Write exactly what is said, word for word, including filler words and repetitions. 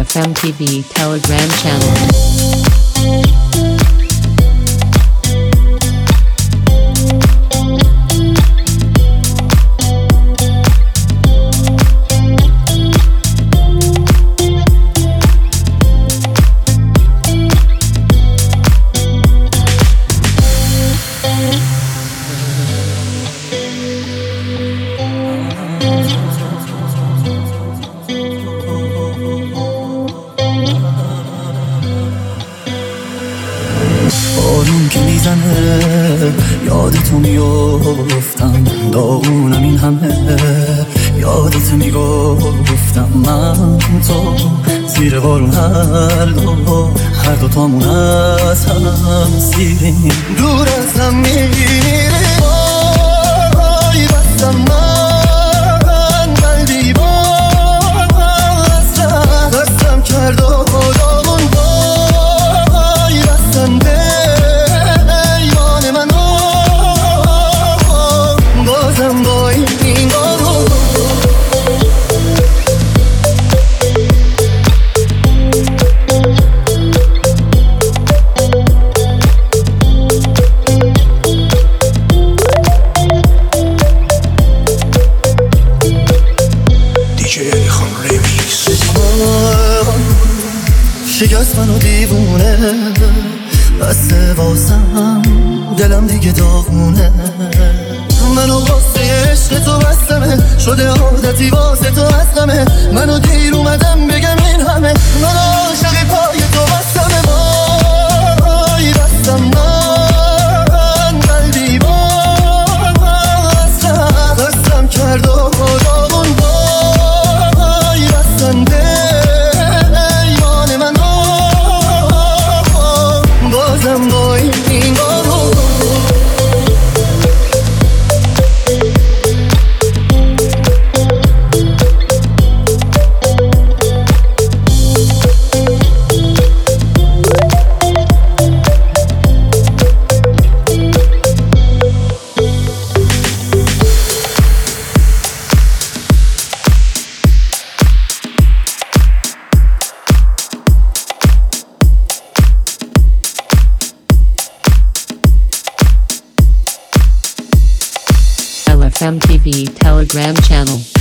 F M T V Telegram channel. بارون که میزنه یادتو میافتم، داغونم این همه یادت میگفتم. من تو زیر بارون هر دو هر دو تامون از هم سیریم، دور از هم میریم. وای بستم من قلبی بار از رد دستم کرد و داغون وای بستم شکست منو دیوونه، بسته واسم دلم دیگه داغونه. منو واسه عشق تو بستمه، شده عادتی واسه تو از غمه. منو دیر اومدم بگم این همه، منو عاشق پای تو بستمه. وای بستم من قلبی بار از رد دستم کرد و داغون وای بستم بازم با این بارو. F M T V Telegram channel.